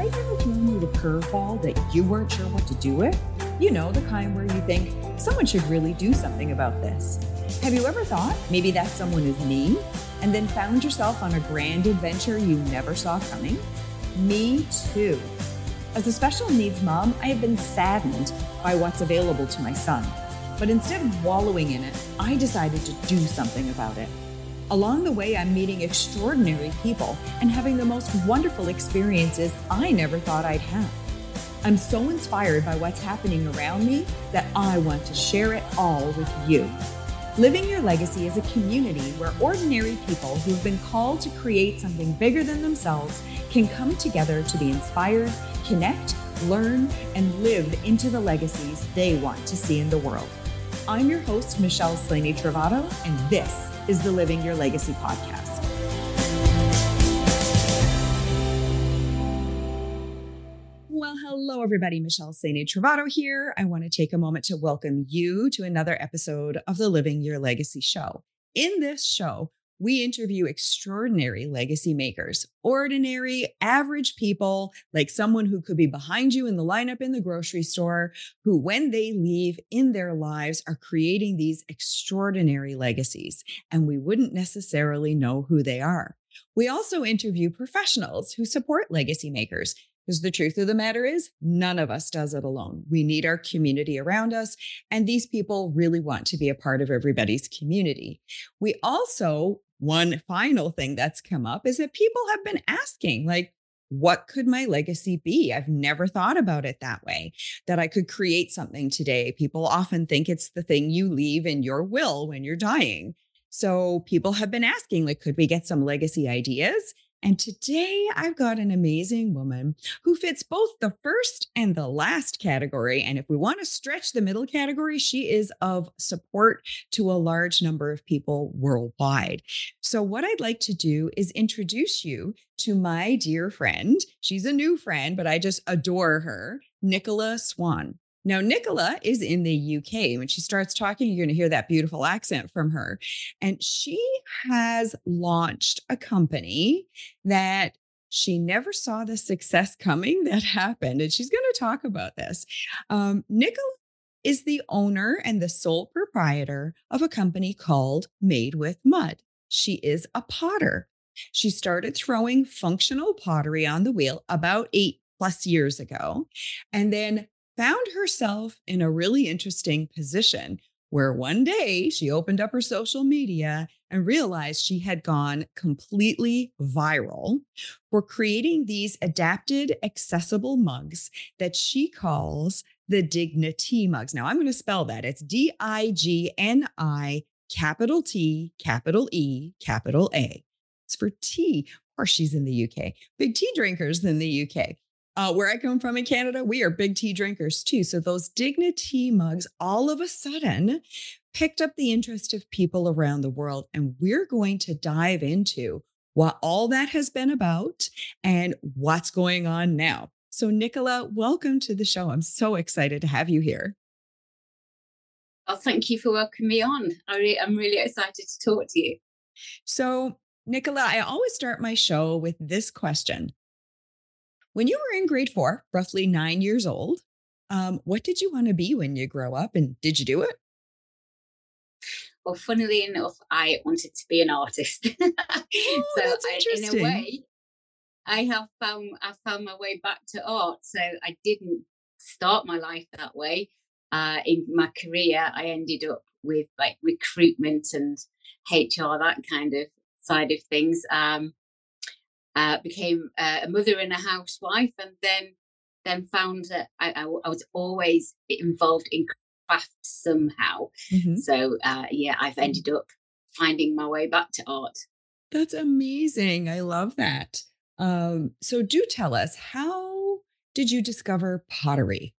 life ever thrown you a curveball that you weren't sure what to do with? You know, the kind where you think, someone should really do something about this. Have you ever thought maybe that someone is me? And then found yourself on a grand adventure you never saw coming? Me too. As a special needs mom, I have been saddened by what's available to my son. But instead of wallowing in it, I decided to do something about it. Along the way, I'm meeting extraordinary people and having the most wonderful experiences I never thought I'd have. I'm so inspired by what's happening around me that I want to share it all with you. Living Your Legacy is a community where ordinary people who've been called to create something bigger than themselves can come together to be inspired, connect, learn, and live into the legacies they want to see in the world. I'm your host, Michelle Slaney Travato, and this is the Living Your Legacy podcast. Well, hello, everybody. Michelle Slaney Travato here. I want to take a moment to welcome you to another episode of the Living Your Legacy show. In this show, we interview extraordinary legacy makers, ordinary, average people like someone who could be behind you in the lineup in the grocery store, who, when they leave in their lives, are creating these extraordinary legacies, and we wouldn't necessarily know who they are. We also interview professionals who support legacy makers, because the truth of the matter is, none of us does it alone. We need our community around us, and these people really want to be a part of everybody's community. We also, one final thing that's come up is that people have been asking, like, what could my legacy be? I've never thought about it that way, that I could create something today. People often think it's the thing you leave in your will when you're dying. So people have been asking, like, could we get some legacy ideas? And today I've got an amazing woman who fits both the first and the last category. And if we want to stretch the middle category, she is of support to a large number of people worldwide. So what I'd like to do is introduce you to my dear friend. She's a new friend, but I just adore her, Nicola Swan. Now, Nicola is in the UK. When she starts talking, you're going to hear that beautiful accent from her. And she has launched a company that she never saw the success coming that happened. And she's going to talk about this. Nicola is the owner and the sole proprietor of a company called Made with Mud. She is a potter. She started throwing functional pottery on the wheel about 8+ years ago, and then found herself in a really interesting position where one day she opened up her social media and realized she had gone completely viral for creating these adapted, accessible mugs that she calls the Dignity mugs. Now I'm going to spell that. It's DIGNI, capital T, capital E, capital A. It's for tea. Of course, she's in the UK. Big tea drinkers in the UK. Where I come from in Canada, we are big tea drinkers too. So those Dignity mugs all of a sudden picked up the interest of people around the world. And we're going to dive into what all that has been about and what's going on now. So Nicola, welcome to the show. I'm so excited to have you here. Oh, thank you for welcoming me on. I'm really excited to talk to you. So Nicola, I always start my show with this question. When you were in grade 4, roughly 9 years old, what did you want to be when you grow up, and did you do it? Well, funnily enough, I wanted to be an artist. Oh, that's interesting. In a way, I found my way back to art. So I didn't start my life that way. In my career, I ended up with like recruitment and HR, that kind of side of things. Became a mother and a housewife, and then found that I was always involved in craft somehow. Mm-hmm. So I've ended up finding my way back to art. That's amazing. I love that. So do tell us, how did you discover pottery?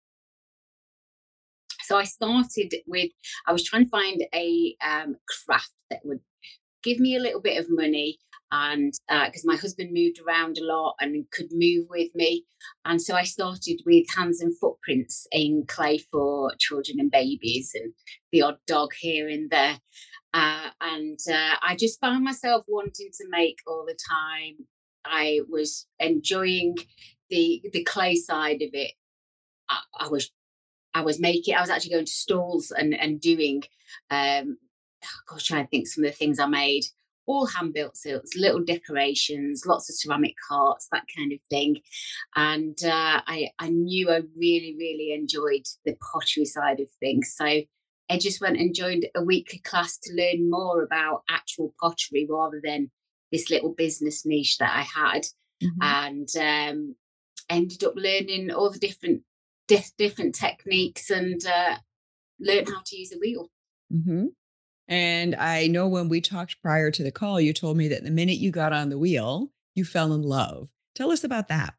So I started with, I was trying to find a craft that would give me a little bit of money, and because my husband moved around a lot and could move with me. And so I started with hands and footprints in clay for children and babies and the odd dog here and there. I just found myself wanting to make all the time I was enjoying the clay side of it. I was I was actually going to stalls and doing gosh, trying to think some of the things I made. All hand built silks, little decorations, lots of ceramic hearts, that kind of thing. And I knew I really, really enjoyed the pottery side of things. So I just went and joined a weekly class to learn more about actual pottery rather than this little business niche that I had. Mhm. And ended up learning all the different techniques and learn how to use a wheel. Mhm. And I know when we talked prior to the call, you told me that the minute you got on the wheel, you fell in love. Tell us about that.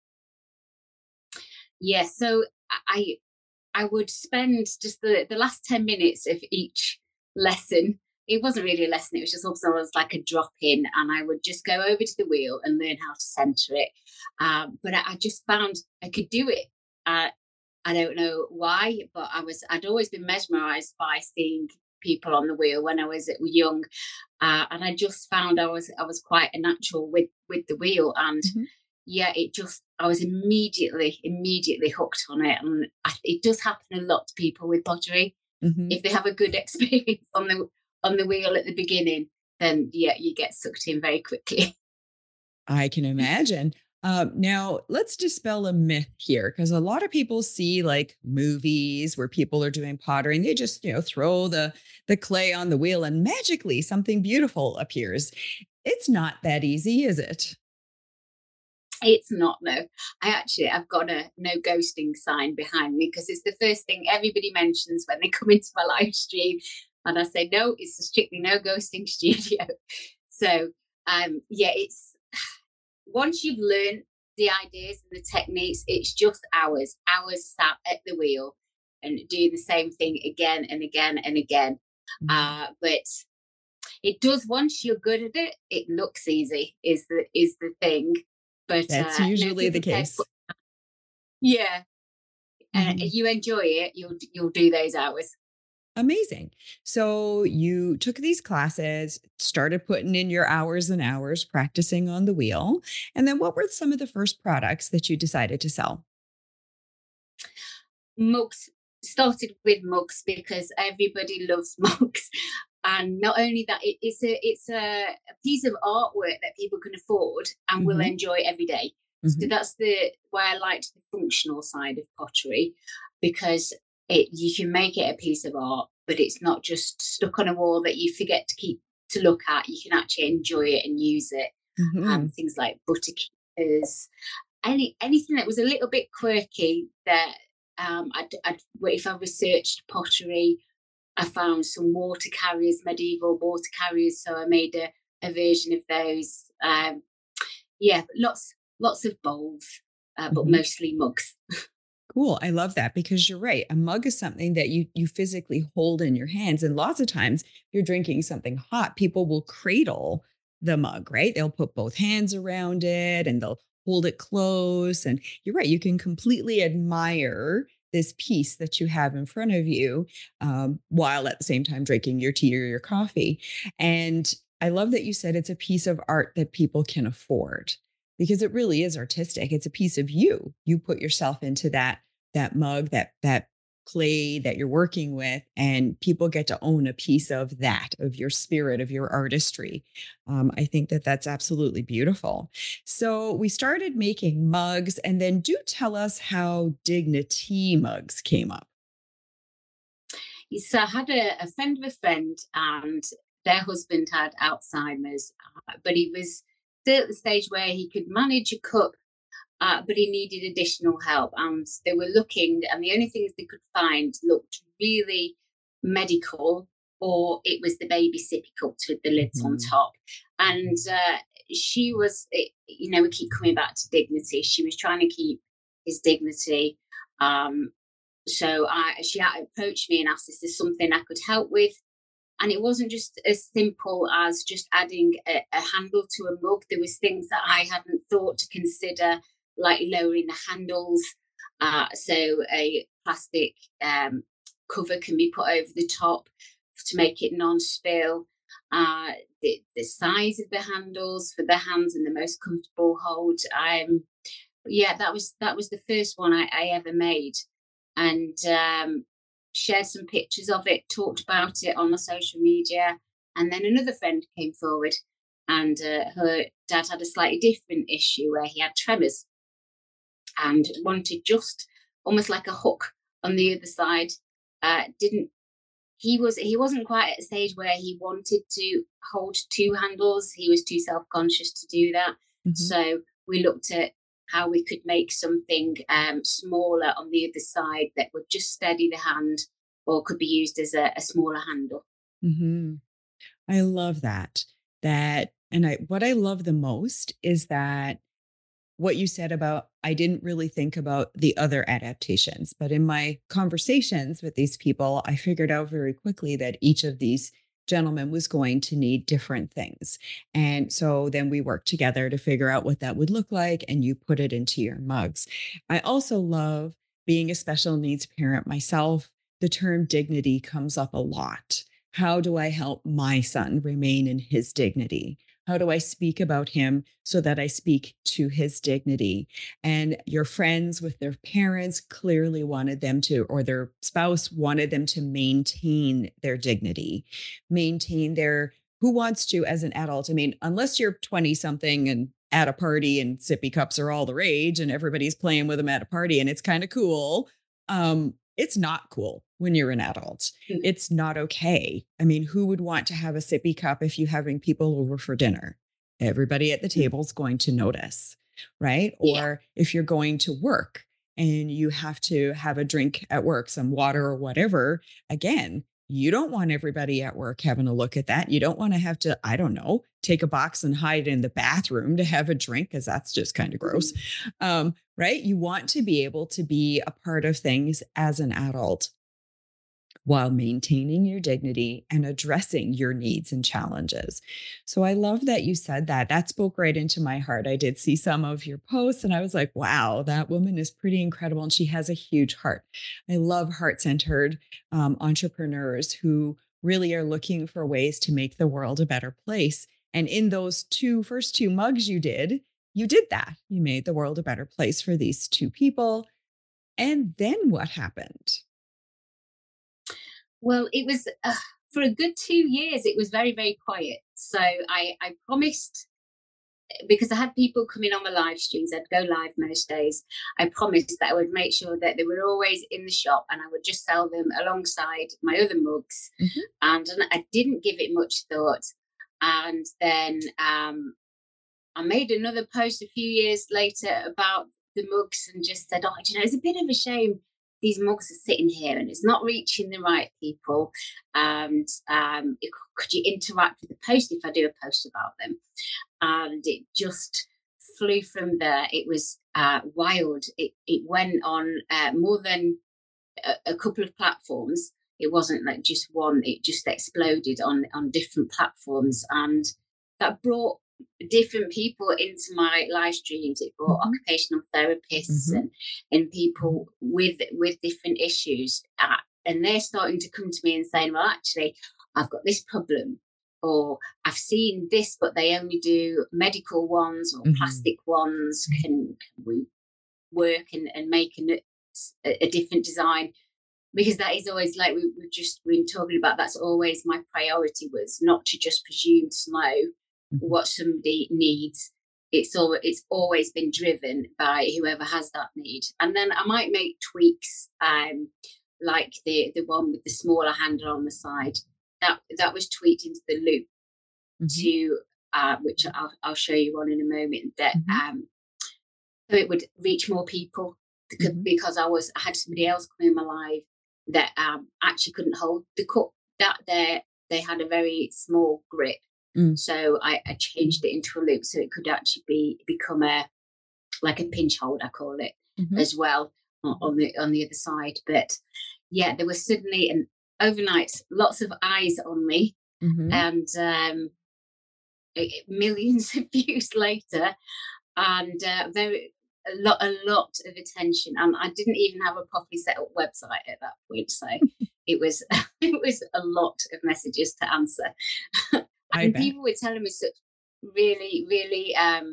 Yeah, so I I would spend just the last 10 minutes of each lesson. It wasn't really a lesson, it was just almost like a drop in, and I would just go over to the wheel and learn how to center it. But I just found I could do it. Uh, I don't know why, but I'd always been mesmerized by seeing people on the wheel when I was young. And I just found I was quite a natural with the wheel, and Mhm. yeah, it just I was immediately hooked on it, and it does happen a lot to people with pottery. Mhm. If they have a good experience on the wheel at the beginning, then yeah, you get sucked in very quickly. I can imagine. Now, let's dispel a myth here because a lot of people see like movies where people are doing pottery and they just, throw the clay on the wheel and magically something beautiful appears. It's not that easy, is it? It's not, no. I've got a no ghosting sign behind me because it's the first thing everybody mentions when they come into my live stream. And I say, no, it's a strictly no ghosting studio. So, yeah, it's once you've learned the ideas and the techniques, it's just hours sat at the wheel and doing the same thing again and again and again. Mhm. But it does once you're good at it, it looks easy is the thing. But That's no, usually the people say, case. yeah, if Mhm. you enjoy it, you'll do those hours. Amazing. So you took these classes, started putting in your hours and hours practicing on the wheel. And then what were some of the first products that you decided to sell? Mugs started with mugs because everybody loves mugs. And not only that, it's a piece of artwork that people can afford and will Hmm. enjoy every day. So Hmm. that's the why I liked the functional side of pottery, because it you can make it a piece of art, but it's not just stuck on a wall that you forget to keep to look at. You can actually enjoy it and use it. Hmm. Things like butter keepers, anything that was a little bit quirky that if I researched pottery, I found some water carriers, medieval water carriers, so I made a version of those. Yeah, lots of bowls, but Hmm. mostly mugs. Cool. I love that because you're right. A mug is something that you physically hold in your hands. And lots of times if you're drinking something hot, people will cradle the mug, right? They'll put both hands around it and they'll hold it close. And you're right, you can completely admire this piece that you have in front of you while at the same time drinking your tea or your coffee. And I love that you said it's a piece of art that people can afford because it really is artistic. It's a piece of you. You put yourself into that mug, that clay that you're working with, and people get to own a piece of that, of your spirit, of your artistry. I think that that's absolutely beautiful. So we started making mugs, and then do tell us how Dignity mugs came up. So I had a friend of a friend, and their husband had Alzheimer's, but he was still at the stage where he could manage a cup, but he needed additional help. And they were looking, and the only things they could find looked really medical, or it was the baby sippy cups with the lids on Mhm. top. And she was, we keep coming back to Dignity. She was trying to keep his dignity. Um, she approached me and asked, "Is there something I could help with?" And it wasn't just as simple as just adding a handle to a mug. There was things that I hadn't thought to consider, like lowering the handles. So a plastic cover can be put over the top to make it non-spill. the size of the handles for the hands and the most comfortable hold. Yeah, that was the first one I ever made, and shared some pictures of it, talked about it on my social media, and then another friend came forward, and her dad had a slightly different issue where he had tremors and wanted just almost like a hook on the other side. Didn't he wasn't quite at a stage where he wanted to hold two handles. He was too self-conscious to do that. Mm-hmm. So we looked at how we could make something smaller on the other side that would just steady the hand, or could be used as a smaller handle. Mm-hmm. I love that. What I love the most is that what you said about, I didn't really think about the other adaptations, but in my conversations with these people, I figured out very quickly that each of these gentlemen was going to need different things. And so then we worked together to figure out what that would look like, and you put it into your mugs. I also love, being a special needs parent myself, the term dignity comes up a lot. How do I help my son remain in his dignity? How do I speak about him so that I speak to his dignity? And your friends with their parents clearly wanted them to, or their spouse wanted them to maintain their dignity, maintain their, who wants to as an adult? I mean, unless you're 20 something and at a party and sippy cups are all the rage and everybody's playing with them at a party and it's kind of cool. It's not cool when you're an adult. It's not okay. I mean, who would want to have a sippy cup if you're having people over for dinner? Everybody at the table is going to notice, right? Yeah. Or if you're going to work and you have to have a drink at work, some water or whatever, again, you don't want everybody at work having a look at that. You don't want to have to, I don't know, take a box and hide in the bathroom to have a drink, because that's just kind of gross. Right? You want to be able to be a part of things as an adult while maintaining your dignity and addressing your needs and challenges. So I love that you said that. That spoke right into my heart. I did see some of your posts and I was like, wow, that woman is pretty incredible. And she has a huge heart. I love heart-centered entrepreneurs who really are looking for ways to make the world a better place. And in those first two mugs you did that. You made the world a better place for these two people. And then what happened? Well, it was for a good 2 years, it was very, very quiet. So I promised, because I had people coming on my live streams, I'd go live most days. I promised that I would make sure that they were always in the shop and I would just sell them alongside my other mugs. Mm-hmm. And I didn't give it much thought. And then I made another post a few years later about the mugs and just said, it's a bit of a shame these mugs are sitting here and it's not reaching the right people. And could you interact with the post if I do a post about them? And it just flew from there. It was wild. It went on more than a couple of platforms. It wasn't like just one. It just exploded on different platforms, and that brought different people into my live streams. It brought occupational therapists and people with different issues, and they're starting to come to me and saying, well, actually, I've got this problem, or I've seen this, but they only do medical ones or plastic ones. Can we work and make a different design? Because that is always, like we've just been talking about, that's always my priority, was not to just presume to know what somebody needs. It's always been driven by whoever has that need. And then I might make tweaks, like the one with the smaller handle on the side. That was tweaked into the loop to which I'll show you one in a moment. That so it would reach more people, because I had somebody else come in my life that actually couldn't hold the cup. That they had a very small grip. So I changed it into a loop so it could actually become like a pinch hold, I call it, as well on the other side. But yeah, there was suddenly overnight lots of eyes on me, and millions of views later, and a lot of attention. And I didn't even have a properly set up website at that point, so it was it was a lot of messages to answer. I And bet. people were telling me such really, really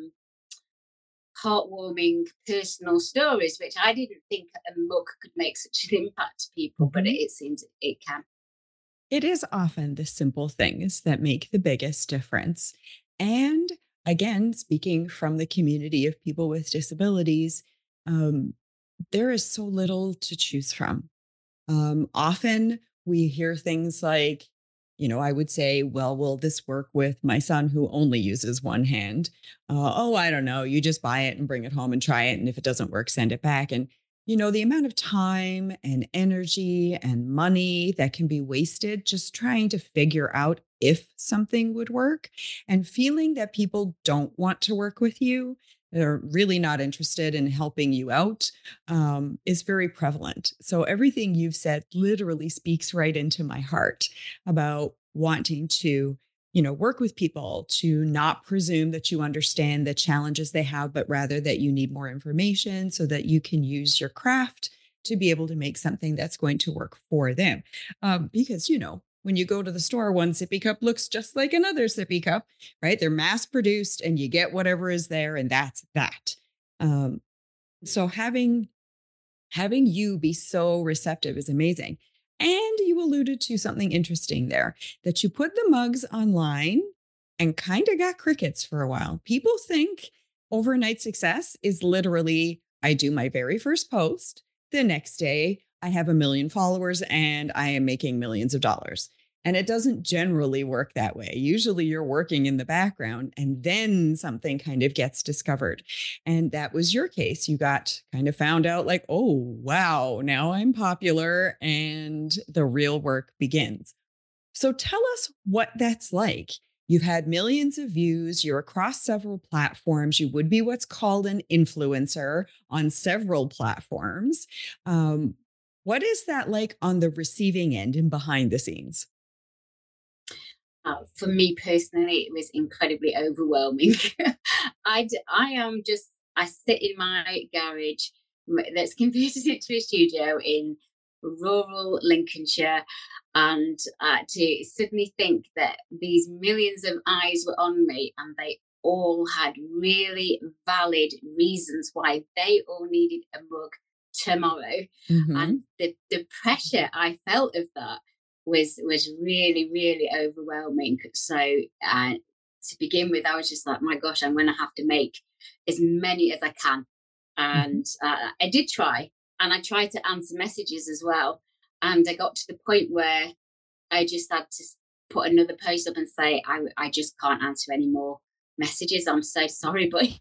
heartwarming personal stories, which I didn't think a mug could make such an impact to people, but Mhm. it seems it can. It is often the simple things that make the biggest difference. And again, speaking from the community of people with disabilities, um, there is so little to choose from. Often we hear things like, I would say, well, will this work with my son who only uses one hand? Oh, I don't know. You just buy it and bring it home and try it. And if it doesn't work, send it back. And, the amount of time and energy and money that can be wasted just trying to figure out if something would work and feeling that people don't want to work with you. They're really not interested in helping you out is very prevalent. So everything you've said literally speaks right into my heart about wanting to, work with people, to not presume that you understand the challenges they have, but rather that you need more information so that you can use your craft to be able to make something that's going to work for them. Because, when you go to the store, one sippy cup looks just like another sippy cup, right? They're mass produced and you get whatever is there, and that's that. Um, so having you be so receptive is amazing. And you alluded to something interesting there that you put the mugs online and kind of got crickets for a while. People think overnight success is literally I do my very first post. The next day, I have 1 million followers and I am making millions of dollars. And it doesn't generally work that way. Usually you're working in the background and then something kind of gets discovered. And that was your case. You got kind of found out like, oh, wow, now I'm popular and the real work begins. So tell us what that's like. You've had millions of views, you're across several platforms, you would be what's called an influencer on several platforms. Um, what is that like on the receiving end and behind the scenes? For me personally, it was incredibly overwhelming. I am just, I sit in my garage that's converted into a studio in rural Lincolnshire, and to suddenly think that these millions of eyes were on me and they all had really valid reasons why they all needed a mug tomorrow. And Hmm. the pressure I felt of that was really, really overwhelming. So to begin with, I was just like, my gosh, I'm going to have to make as many as I can. Hmm. And I did try, and I tried to answer messages as well. And I got to the point where I just had to put another post up and say, I just can't answer any more messages. I'm so sorry, boys.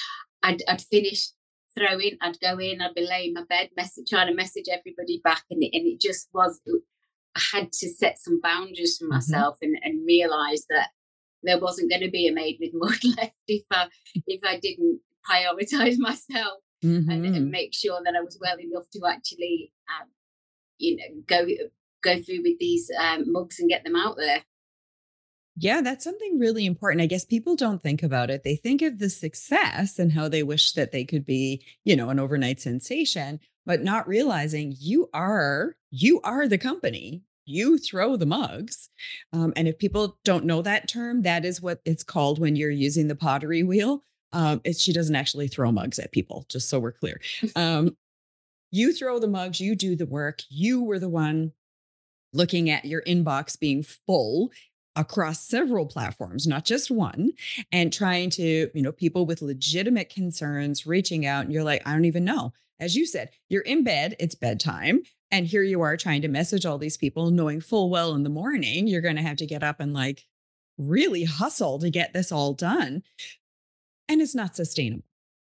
I'd finish throwing, I'd go in, I'd be laying in my bed, trying to message everybody back. And it just was, I had to set some boundaries for Hmm. myself, and realize that there wasn't going to be a maid with mud left if I didn't prioritize myself, and Hmm. make sure that I was well enough to actually you know go go through with these mugs and get them out there. Yeah, that's something really important. I guess people don't think about it. They think of the success and how they wish that they could be, an overnight sensation, but not realizing you are the company. You throw the mugs. And if people don't know that term, that is what it's called when you're using the pottery wheel. She doesn't actually throw mugs at people, just so we're clear. Um, you throw the mugs, you do the work. You were the one looking at your inbox being full across several platforms, not just one, and trying to, people with legitimate concerns reaching out. And you're like, I don't even know. As you said, you're in bed, it's bedtime. And here you are trying to message all these people, knowing full well in the morning, you're going to have to get up and like really hustle to get this all done. And it's not sustainable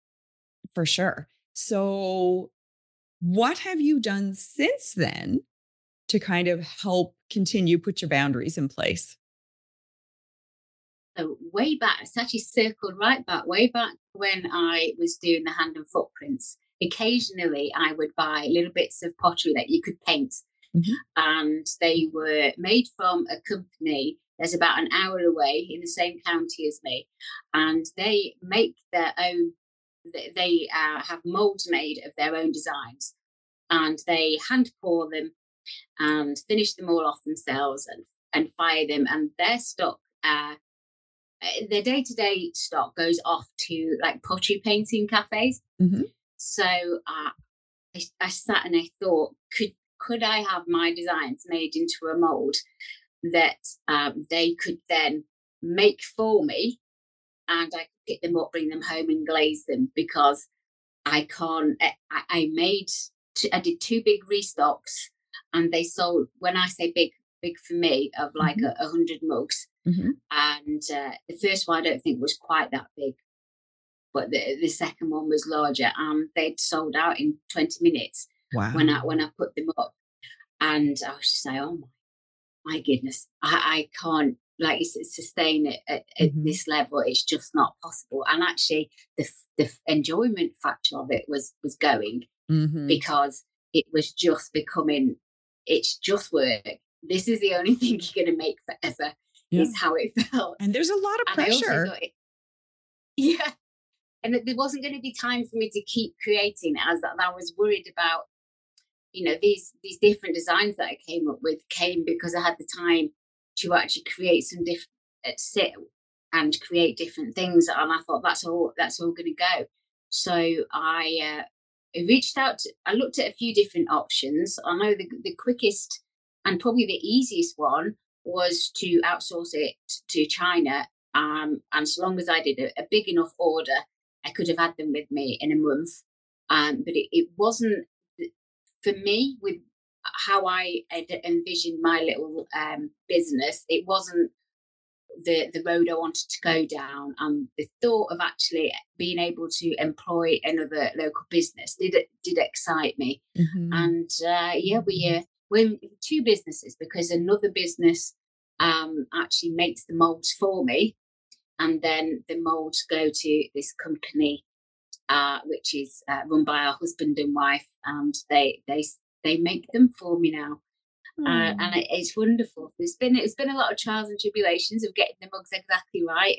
for sure. So, what have you done since then to kind of help continue put your boundaries in place? So way back, it's actually circled right back, way back when I was doing the hand and footprints. Occasionally, I would buy little bits of pottery that you could paint, Mhm. and they were made from a company that's about an hour away in the same county as me, and they make their own. They have molds made of their own designs, and they hand pour them. and finish them all off themselves and fire them. And their stock, their day-to-day stock goes off to like pottery painting cafes. Mm-hmm. So I sat and I thought, could I have my designs made into a mold that they could then make for me, and I could pick them up, bring them home and glaze them, because I can't. I did 2 big restocks, and they sold, when I say big for me, of like 100 mugs. Mm-hmm. And the first one I don't think was quite that big, but the second one was larger, and they'd sold out in 20 minutes. Wow. When I put them up, and I was just like, oh my goodness, I can't like sustain it at this level. It's just not possible. And actually the enjoyment factor of it was going, because it was just becoming, it's just work. This is the only thing you're going to make forever. Is how it felt. And there's a lot of pressure. And there wasn't going to be time for me to keep creating, as I was worried about, these different designs that I came up with came because I had the time to actually create some different, sit and create different things. And I thought that's all going to go. So I reached out, I looked at a few different options. I know the quickest and probably the easiest one was to outsource it to China. And so long as I did a big enough order, I could have had them with me in a month. But it wasn't, for me, with how I envisioned my little business, it wasn't the road I wanted to go down. And the thought of actually being able to employ another local business did excite me. And we're 2 businesses, because another business actually makes the molds for me, and then the molds go to this company which is run by our husband and wife, and they make them for me now. And it's wonderful. It's been a lot of trials and tribulations of getting the mugs exactly right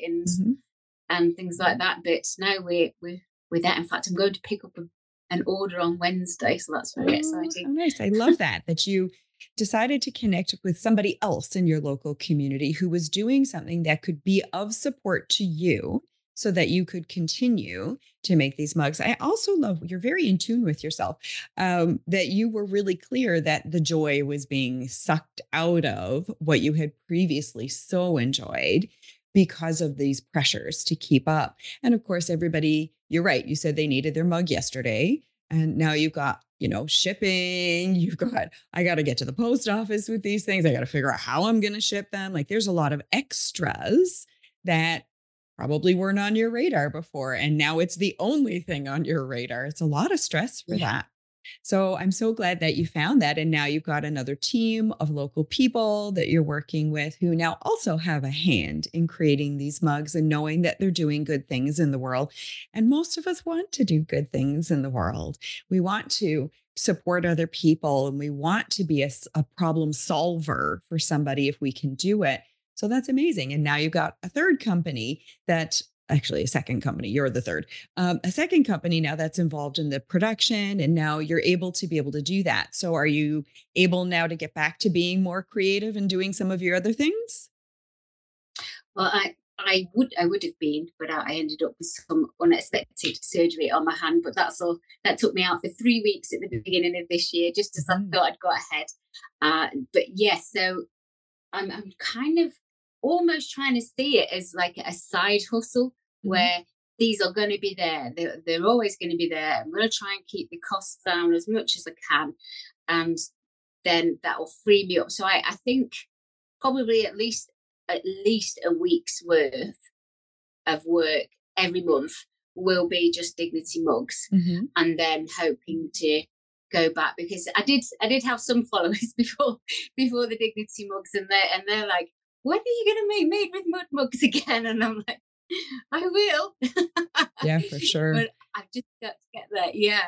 and things like that, but now we're there. In fact, I'm going to pick up an order on Wednesday, so that's very exciting. Oh, nice. I love that you decided to connect with somebody else in your local community who was doing something that could be of support to you, so that you could continue to make these mugs. I also love, you're very in tune with yourself, that you were really clear that the joy was being sucked out of what you had previously so enjoyed because of these pressures to keep up. And of course, everybody, you're right. You said they needed their mug yesterday, and now you've got, shipping, I got to get to the post office with these things. I got to figure out how I'm going to ship them. Like, there's a lot of extras that probably weren't on your radar before. And now it's the only thing on your radar. It's a lot of stress for that. So I'm so glad that you found that. And now you've got another team of local people that you're working with who now also have a hand in creating these mugs and knowing that they're doing good things in the world. And most of us want to do good things in the world. We want to support other people, and we want to be a problem solver for somebody if we can do it. So that's amazing. And now you've got a third company a second company, you're the third, a second company now that's involved in the production, and now you're able to do that. So are you able now to get back to being more creative and doing some of your other things? Well, I would have been, but I ended up with some unexpected surgery on my hand. But that's all. That took me out for 3 weeks at the beginning of this year, just as I thought I'd got ahead. But yes, so I'm kind of almost trying to see it as like a side hustle, where these are going to be there. They're always going to be there. I'm going to try and keep the costs down as much as I can, and then that will free me up. So I think probably at least a week's worth of work every month will be just Dignity mugs, and then hoping to go back, because I did have some followers before the Dignity mugs, and they're like, when are you going to make Made with Mud mugs again? And I'm like, I will. Yeah, for sure. But I've just got to get there. Yeah.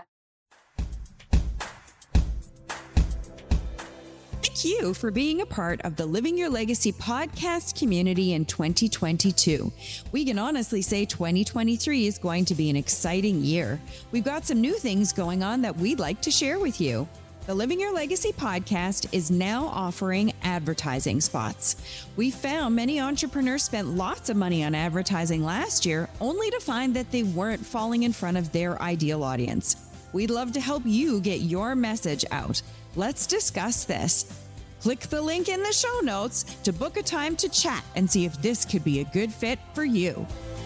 Thank you for being a part of the Living Your Legacy podcast community in 2022. We can honestly say 2023 is going to be an exciting year. We've got some new things going on that we'd like to share with you. The Living Your Legacy podcast is now offering advertising spots. We found many entrepreneurs spent lots of money on advertising last year, only to find that they weren't falling in front of their ideal audience. We'd love to help you get your message out. Let's discuss this. Click the link in the show notes to book a time to chat and see if this could be a good fit for you.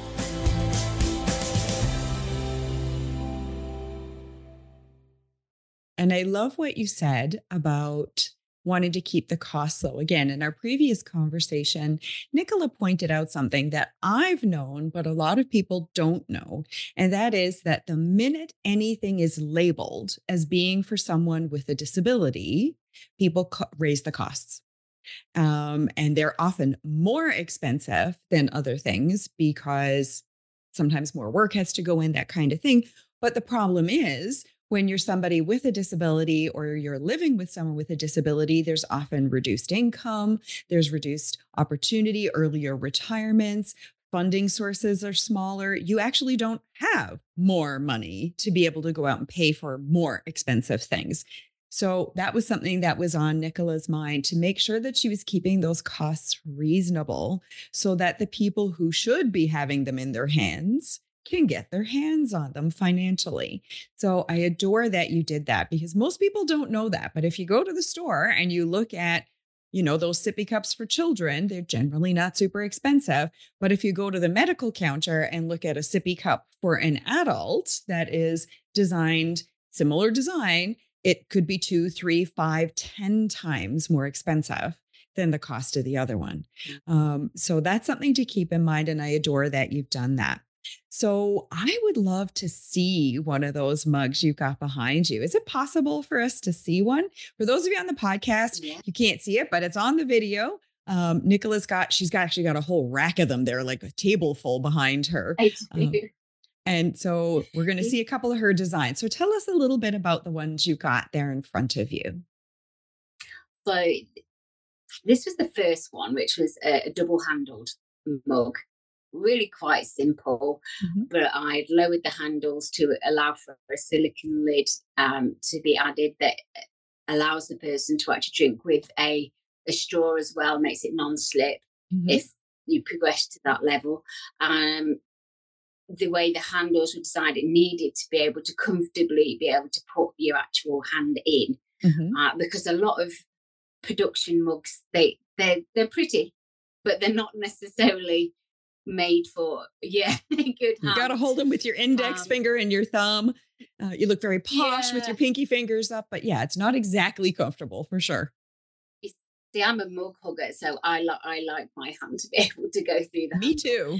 And I love what you said about wanting to keep the costs low. Again, in our previous conversation, Nicola pointed out something that I've known, but a lot of people don't know. And that is that the minute anything is labeled as being for someone with a disability, people raise the costs. And they're often more expensive than other things because sometimes more work has to go in, that kind of thing. But the problem is, when you're somebody with a disability or you're living with someone with a disability, there's often reduced income, there's reduced opportunity, earlier retirements, funding sources are smaller. You actually don't have more money to be able to go out and pay for more expensive things. So that was something that was on Nicola's mind, to make sure that she was keeping those costs reasonable so that the people who should be having them in their hands can get their hands on them financially. So I adore that you did that, because most people don't know that. But if you go to the store and you look at, those sippy cups for children, they're generally not super expensive. But if you go to the medical counter and look at a sippy cup for an adult that is designed, similar design, it could be 2, 3, 5, 10 times more expensive than the cost of the other one. So that's something to keep in mind. And I adore that you've done that. So I would love to see one of those mugs you've got behind you. Is it possible for us to see one? For those of you on the podcast, You can't see it, but it's on the video. Nicola's she's actually got a whole rack of them there, like a table full behind her. I do. And so we're going to see a couple of her designs. So tell us a little bit about the ones you got there in front of you. So this was the first one, which was a double-handled mug. Really quite simple, but I'd lowered the handles to allow for a silicone lid to be added that allows the person to actually drink with a straw as well, makes it non-slip if you progress to that level. The way the handles were designed, it needed to be able to comfortably be able to put your actual hand in, because a lot of production mugs, they're pretty, but they're not necessarily made for good hands. You got to hold them with your index finger and your thumb. You look very posh with your pinky fingers up, but it's not exactly comfortable for sure. See, I'm a mug hugger, so I like my hand to be able to go through the Me too.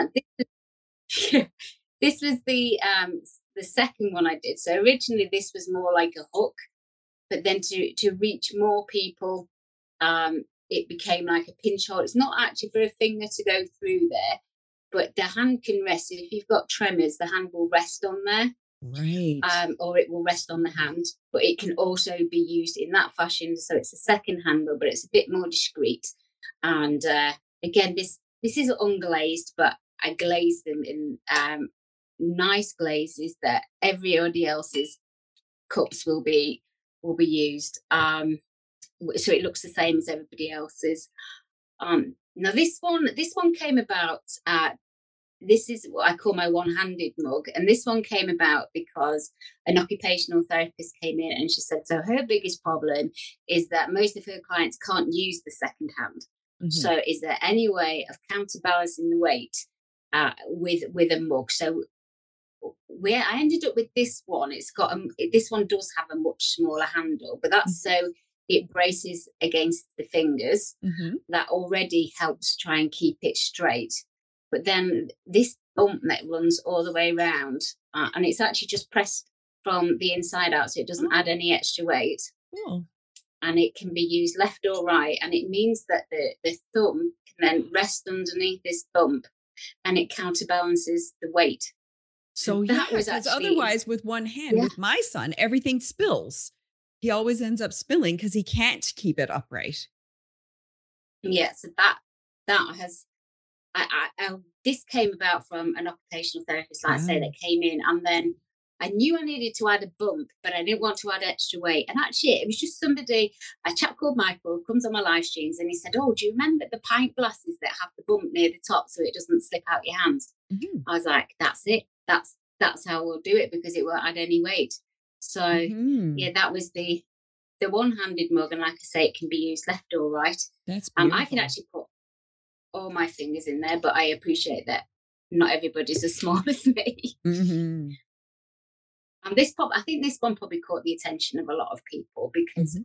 This was the second one I did. So originally this was more like a hook, but then to reach more people, it became like a pinch hold. It's not actually for a finger to go through there, but the hand can rest. If you've got tremors, the hand will rest on there. Right. Or it will rest on the hand, but it can also be used in that fashion. So it's a second handle, but it's a bit more discreet. And again, this is unglazed, but I glaze them in nice glazes that everybody else's cups will be used. So it looks the same as everybody else's. Now this one came about. This is what I call my one-handed mug, and this one came about because an occupational therapist came in and she said, so her biggest problem is that most of her clients can't use the second hand. So is there any way of counterbalancing the weight with a mug? So I ended up with this one. This one does have a much smaller handle, but that's so it braces against the fingers. That already helps try and keep it straight. But then this bump that runs all the way around, and it's actually just pressed from the inside out, so it doesn't add any extra weight. And it can be used left or right, and it means that the thumb can then rest underneath this bump, and it counterbalances the weight. So because otherwise with one hand, with my son, everything spills. He always ends up spilling because he can't keep it upright. Yeah, so that has, this came about from an occupational therapist, like I say, that came in, and then I knew I needed to add a bump, but I didn't want to add extra weight. And actually, it was just somebody, a chap called Michael, who comes on my live streams, and he said, "Oh, do you remember the pint glasses that have the bump near the top so it doesn't slip out your hands?" Mm-hmm. I was like, "That's it. That's how we'll do it, because it won't add any weight." So yeah, that was the one-handed mug, and like I say, it can be used left or right. That's beautiful. I can actually put all my fingers in there, but I appreciate that not everybody's as small as me. Mm-hmm. And I think this one probably caught the attention of a lot of people because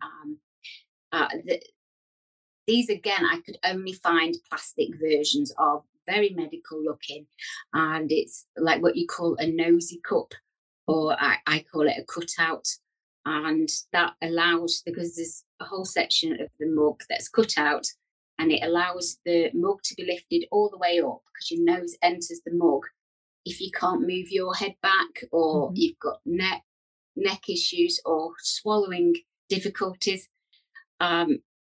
these, again, I could only find plastic versions of, very medical looking, and it's like what you call a nosy cup, or I call it a cutout. And that allows, because there's a whole section of the mug that's cut out, and it allows the mug to be lifted all the way up, because your nose enters the mug if you can't move your head back, or you've got neck issues or swallowing difficulties. A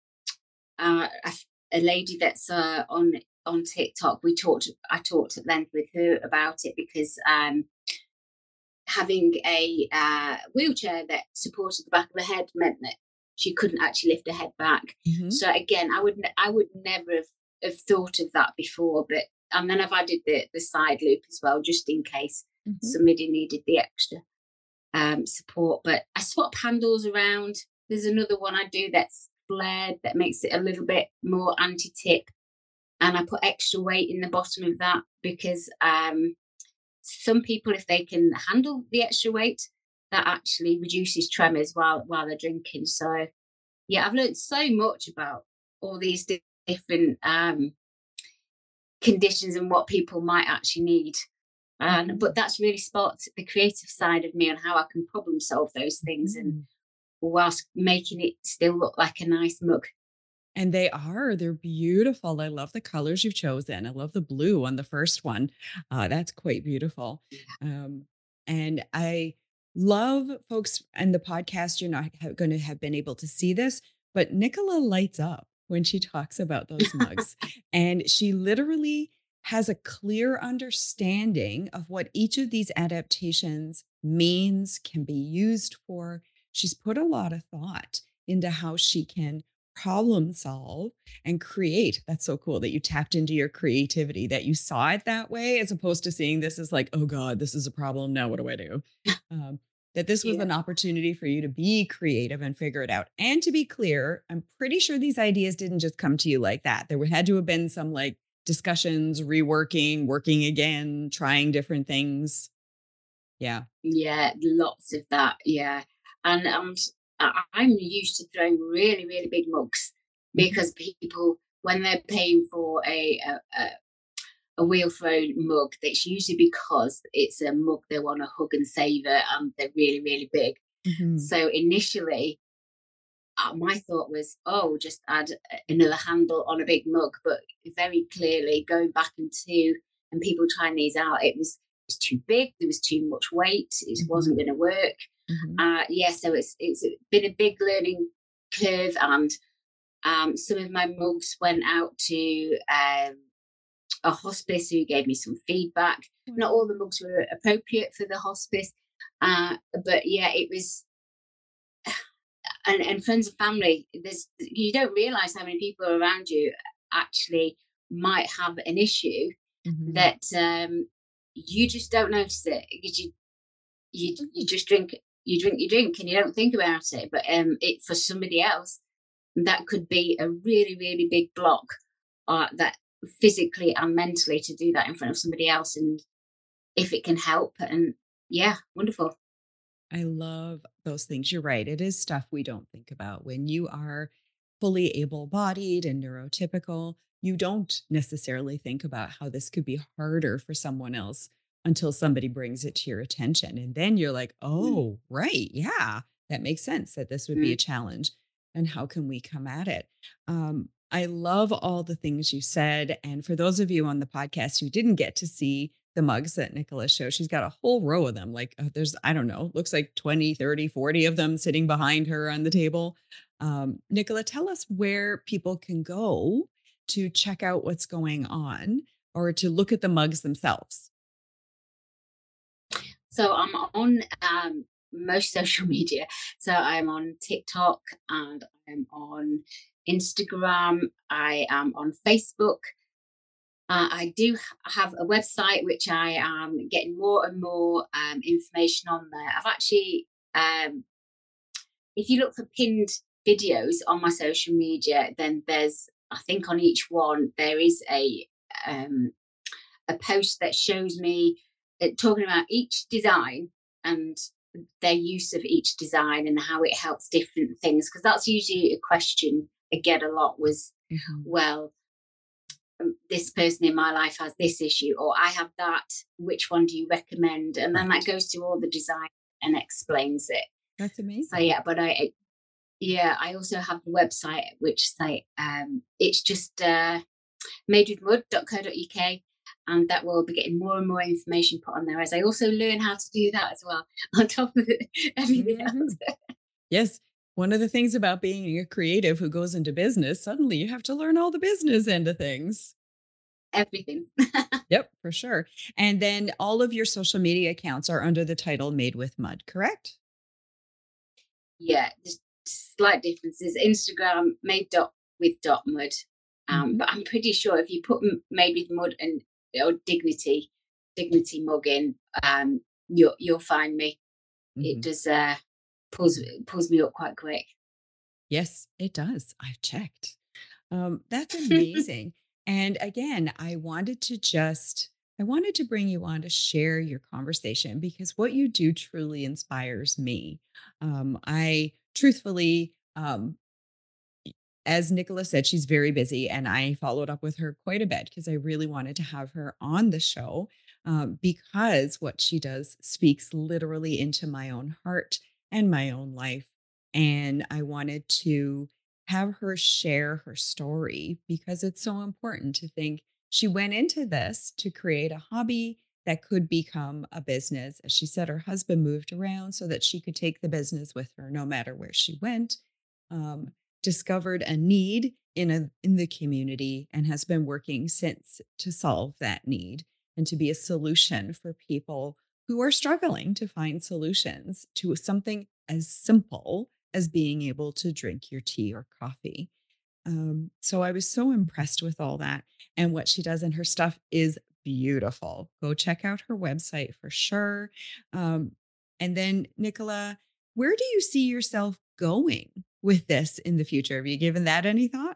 lady that's on TikTok, I talked at length with her about it, because having a wheelchair that supported the back of her head meant that she couldn't actually lift her head back. So again, I would never have thought of that before, and then I've added the side loop as well, just in case somebody needed the extra support. But I swap handles around. There's another one I do that's flared, that makes it a little bit more anti-tip, and I put extra weight in the bottom of that, because some people, if they can handle the extra weight, that actually reduces tremors while they're drinking. So yeah, I've learned so much about all these different conditions and what people might actually need. But that's really sparked the creative side of me on how I can problem solve those things, and whilst making it still look like a nice mug. And they're beautiful. I love the colors you've chosen. I love the blue on the first one. That's quite beautiful. And I love, folks, and the podcast, you're not going to have been able to see this, but Nicola lights up when she talks about those mugs. And she literally has a clear understanding of what each of these adaptations means, can be used for. She's put a lot of thought into how she can problem solve and create. That's so cool that you tapped into your creativity, that you saw it that way, as opposed to seeing this as like, oh God, this is a problem. Now what do I do? That this was an opportunity for you to be creative and figure it out. And to be clear, I'm pretty sure these ideas didn't just come to you like that. There had to have been some like discussions, reworking, working again, trying different things. Yeah. Yeah, lots of that. Yeah. And I'm used to throwing really, really big mugs, because people, when they're paying for a wheel thrown mug, that's usually because it's a mug they want to hug and savor, and they're really, really big. So initially, my thought was, oh, just add another handle on a big mug. But very clearly, going back and people trying these out, it's too big. There was too much weight. It wasn't going to work. So it's been a big learning curve, and some of my mugs went out to a hospice who gave me some feedback. Not all the mugs were appropriate for the hospice, but yeah, it was. And friends and family, you don't realize how many people around you actually might have an issue that you just don't notice it, because you just drink your drink and you don't think about it. But it, for somebody else, that could be a really, really big block, that physically and mentally, to do that in front of somebody else. And if it can help, and yeah, wonderful. I love those things. You're right. It is stuff we don't think about. When you are fully able-bodied and neurotypical, you don't necessarily think about how this could be harder for someone else until somebody brings it to your attention. And then you're like, oh, right. Yeah, that makes sense that this would be a challenge. And how can we come at it? I love all the things you said. And for those of you on the podcast who didn't get to see the mugs that Nicola shows, she's got a whole row of them. Like there's, I don't know, looks like 20, 30, 40 of them sitting behind her on the table. Nicola, tell us where people can go to check out what's going on, or to look at the mugs themselves. So I'm on most social media. So I'm on TikTok and I'm on Instagram. I am on Facebook. I do have a website which I am getting more and more information on there. I've actually, if you look for pinned videos on my social media, then there's, I think on each one there is um, a post that shows me talking about each design and their use of each design and how it helps different things. Because that's usually a question I get a lot was, Mhm. well, this person in my life has this issue, or I have that. Which one do you recommend? And then that Right. goes to all the design and explains it. That's So amazing. yeah, but I also have the website which say it's just madewithmud.co.uk, and that will be getting more and more information put on there as I also learn how to do that as well on top of everything Mhm. else. Yes. One of the things about being a creative who goes into business, suddenly you have to learn all the business end of things. Everything. Yep, for sure. And then all of your social media accounts are under the title Made with Mud, correct? Yeah, there's slight differences. Instagram made dot with dot mud, Mhm. but I'm pretty sure if you put made with mud and or dignity mug in, you'll find me. It Mhm. does pulls me up quite quick. Yes, it does. I've checked. That's amazing. And again, I wanted to bring you on to share your conversation because what you do truly inspires me. I truthfully, as Nicola said, she's very busy, and I followed up with her quite a bit because I really wanted to have her on the show because what she does speaks literally into my own heart and my own life. And I wanted to have her share her story because it's so important to think she went into this to create a hobby that could become a business. As she said, her husband moved around so that she could take the business with her no matter where she went. Um, Discovered a need in the community and has been working since to solve that need and to be a solution for people who are struggling to find solutions to something as simple as being able to drink your tea or coffee. So I was so impressed with all that and what she does, and her stuff is beautiful. Go check out her website for sure. Um, and then, Nicola, where do you see yourself going with this in the future? Have you given that any thought?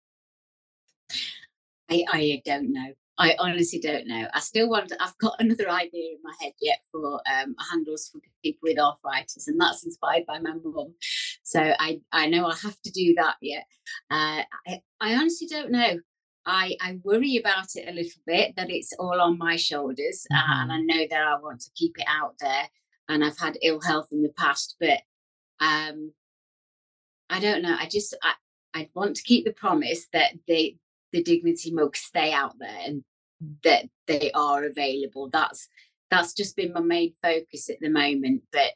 I don't know. I honestly don't know. I still want. I've got another idea in my head yet for handles for people with arthritis, and that's inspired by my mum. So I know I have to do that yet. I honestly don't know. I worry about it a little bit that it's all on my shoulders, and I Mhm. know that I want to keep it out there. And I've had ill health in the past, but um, I don't know. I want to keep the promise that the dignity mugs stay out there and that they are available. That's just been my main focus at the moment. But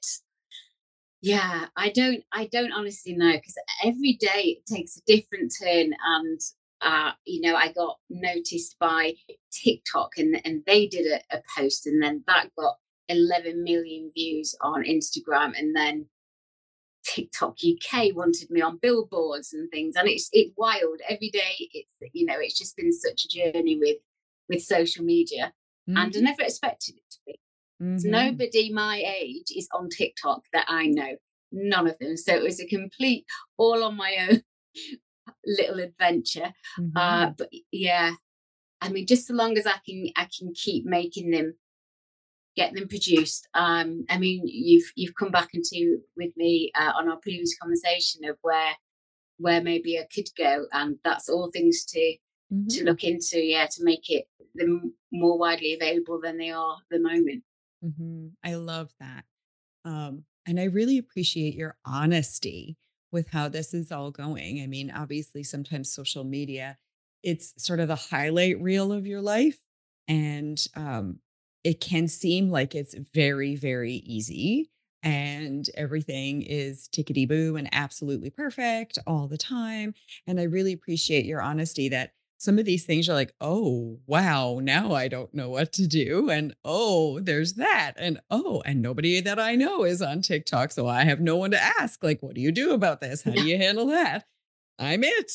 yeah, I don't honestly know because every day it takes a different turn and I got noticed by TikTok and they did a post and then that got 11 million views on Instagram and then TikTok UK wanted me on billboards and things, and it's wild. Every day, it's just been such a journey with social media, and I Mhm. never expected it to be. Mhm. Nobody my age is on TikTok that I know, none of them. So it was a complete, all on my own little adventure. Mhm. But yeah, I mean, just so long as I can keep making them get them produced. I mean, you've come back into with me on our previous conversation of where maybe I could go, and that's all things to Mhm. look into. Yeah, to make it them more widely available than they are at the moment. Mhm. I love that. And I really appreciate your honesty with how this is all going. I mean, obviously, sometimes social media, it's sort of the highlight reel of your life. And it can seem like it's very, very easy and everything is tickety boo and absolutely perfect all the time. And I really appreciate your honesty that some of these things you're like, oh, wow, now I don't know what to do. And oh, there's that. And oh, and nobody that I know is on TikTok. So I have no one to ask. Like, what do you do about this? How do you handle that? I'm it.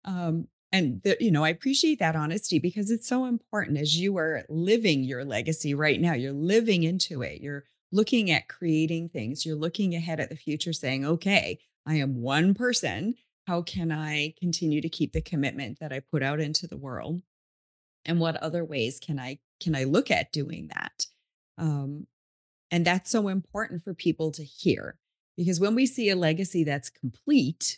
I appreciate that honesty because it's so important as you are living your legacy right now. You're living into it. You're looking at creating things. You're looking ahead at the future saying, okay, I am one person. How can I continue to keep the commitment that I put out into the world? And what other ways can I look at doing that? Um, and that's so important for people to hear because when we see a legacy that's complete,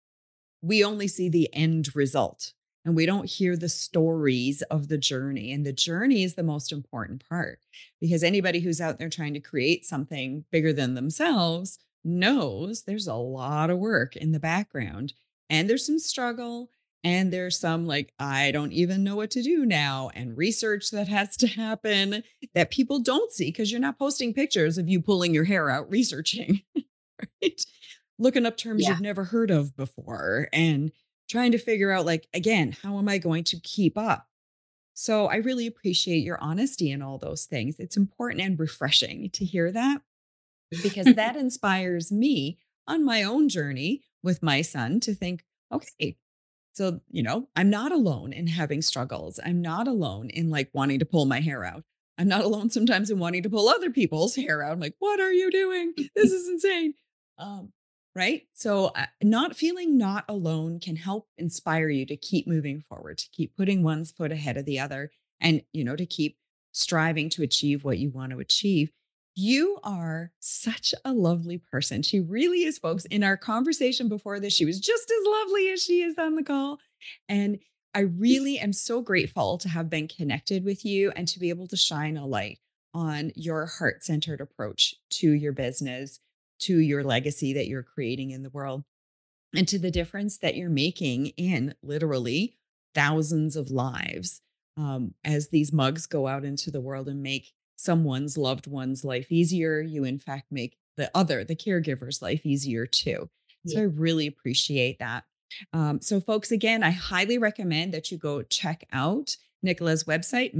we only see the end result and we don't hear the stories of the journey. And the journey is the most important part because anybody who's out there trying to create something bigger than themselves knows there's a lot of work in the background and there's some struggle and there's some like, I don't even know what to do now and research that has to happen that people don't see because you're not posting pictures of you pulling your hair out researching, right? Looking up terms Yeah. you've never heard of before and trying to figure out, like, again, how am I going to keep up? So I really appreciate your honesty in all those things. It's important and refreshing to hear that because that inspires me on my own journey with my son to think, okay, so, I'm not alone in having struggles. I'm not alone in like wanting to pull my hair out. I'm not alone sometimes in wanting to pull other people's hair out. I'm like, what are you doing? This is insane. Um, right. So not feeling not alone can help inspire you to keep moving forward, to keep putting one's foot ahead of the other and, to keep striving to achieve what you want to achieve. You are such a lovely person. She really is, folks. In our conversation before this, she was just as lovely as she is on the call. And I really am so grateful to have been connected with you and to be able to shine a light on your heart-centered approach to your business, to your legacy that you're creating in the world, and to the difference that you're making in literally thousands of lives as these mugs go out into the world and make someone's loved one's life easier. You, in fact, make the caregiver's life easier too. So I really appreciate that. So folks, again, I highly recommend that you go check out Nicola's website,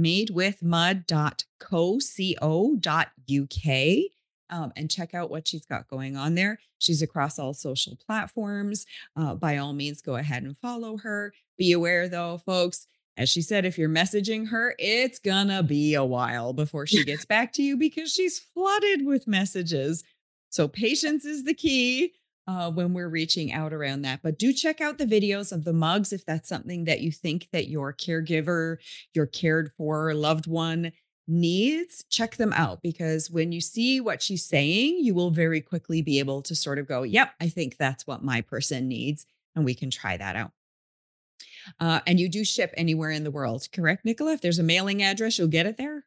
madewithmud.co.uk. And check out what she's got going on there. She's across all social platforms. By all means, go ahead and follow her. Be aware though, folks, as she said, if you're messaging her, it's gonna be a while before she gets back to you because she's flooded with messages. So patience is the key when we're reaching out around that. But do check out the videos of the mugs if that's something that you think that your caregiver, your cared for loved one needs. Check them out because when you see what she's saying, you will very quickly be able to sort of go, yep, I think that's what my person needs. And we can try that out. And you do ship anywhere in the world, correct, Nicola? If there's a mailing address, you'll get it there?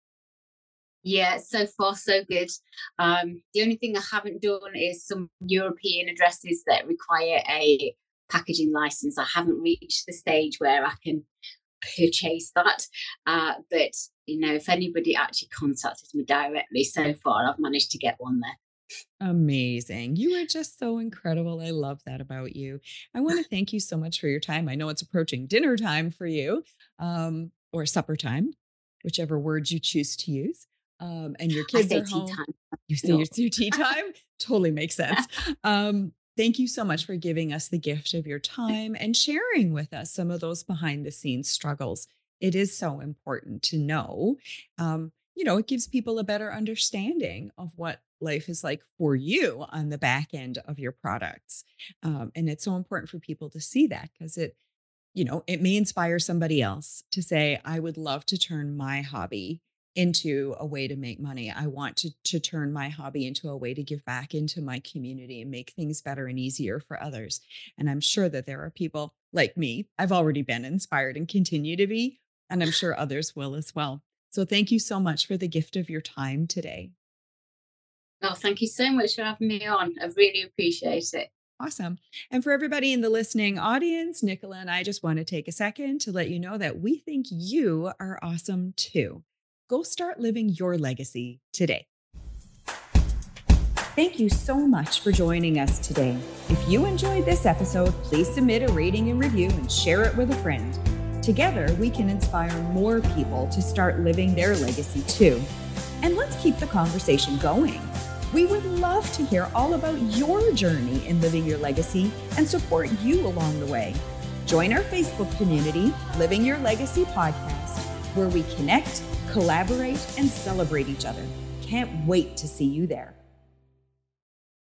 Yeah, so far so good. The only thing I haven't done is some European addresses that require a packaging license. I haven't reached the stage where I can purchase that. But, if anybody actually contacted me directly so far, I've managed to get one there. Amazing. You are just so incredible. I love that about you. I want to thank you so much for your time. I know it's approaching dinner time for you, or supper time, whichever words you choose to use. And your kids are home. Tea time. You say your tea time? Totally makes sense. Thank you so much for giving us the gift of your time and sharing with us some of those behind the scenes struggles. It is so important to know. It gives people a better understanding of what life is like for you on the back end of your products. And it's so important for people to see that because it may inspire somebody else to say, I would love to turn my hobby into a way to make money. I want to turn my hobby into a way to give back into my community and make things better and easier for others. And I'm sure that there are people like me. I've already been inspired and continue to be, and I'm sure others will as well. So thank you so much for the gift of your time today. Oh, thank you so much for having me on. I really appreciate it. Awesome. And for everybody in the listening audience, Nicola and I just want to take a second to let you know that we think you are awesome too. Go start living your legacy today. Thank you so much for joining us today. If you enjoyed this episode, please submit a rating and review and share it with a friend. Together, we can inspire more people to start living their legacy too. And let's keep the conversation going. We would love to hear all about your journey in living your legacy and support you along the way. Join our Facebook community, Living Your Legacy Podcast, where we connect, collaborate, and celebrate each other. Can't wait to see you there.